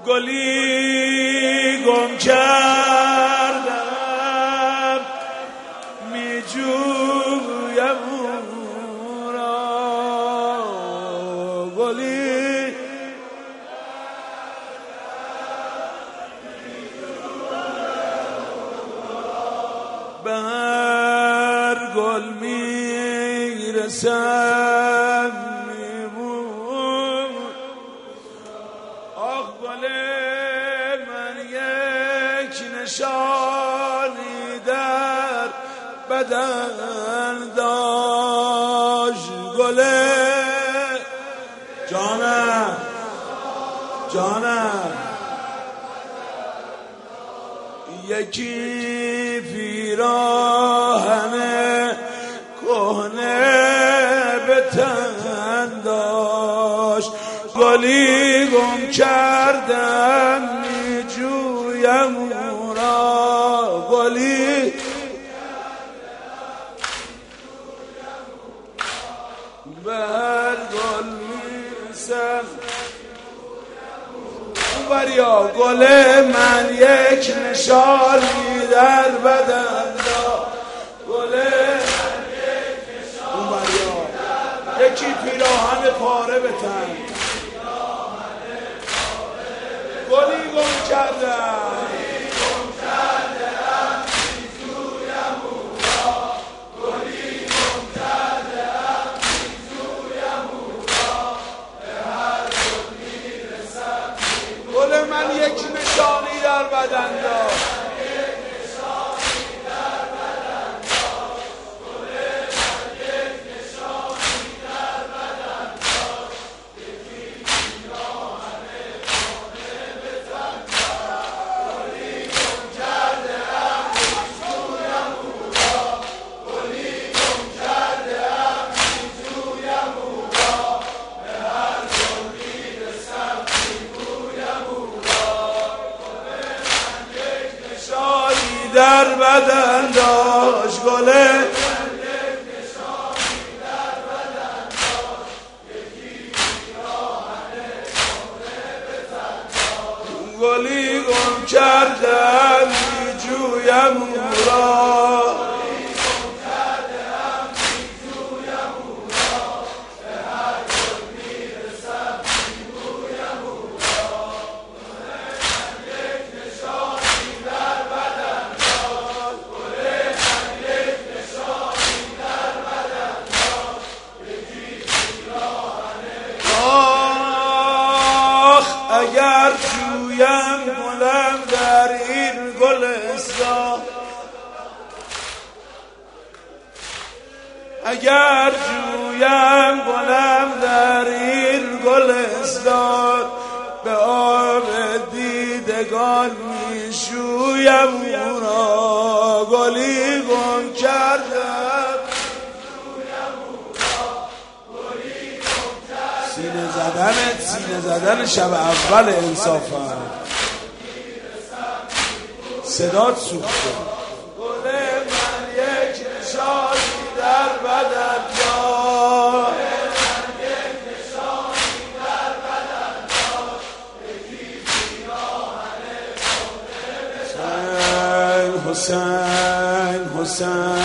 گلی گم کردم می جویم او را، گلی به هر گل می رسم میمون. آخ گل من یک نشانی در بدن داشت، گل جانم جانم یکی پیراهن کهنه به تن داشت، گلی گم کردم می جویم او را، گلی به هر گل میرسم بریا. گل من یک نشانی در بدن داشت، گل من یک نشانی بریا. یکی پیراهن پاره به تن، گلی گم کردم من یک نشانی در بدن داشت، در بدن داشت، گل گلی گم کردم می جویم او را، اگر جویم گلم در این گلستان، اگر جویم گلم در این گلستان، به آب دیدگان می شویم او را، گلی گم کردم سینه زدن شب اول انصافا، صدات سوخته. گل من یک نشانی در بدن داشت، حسین حسین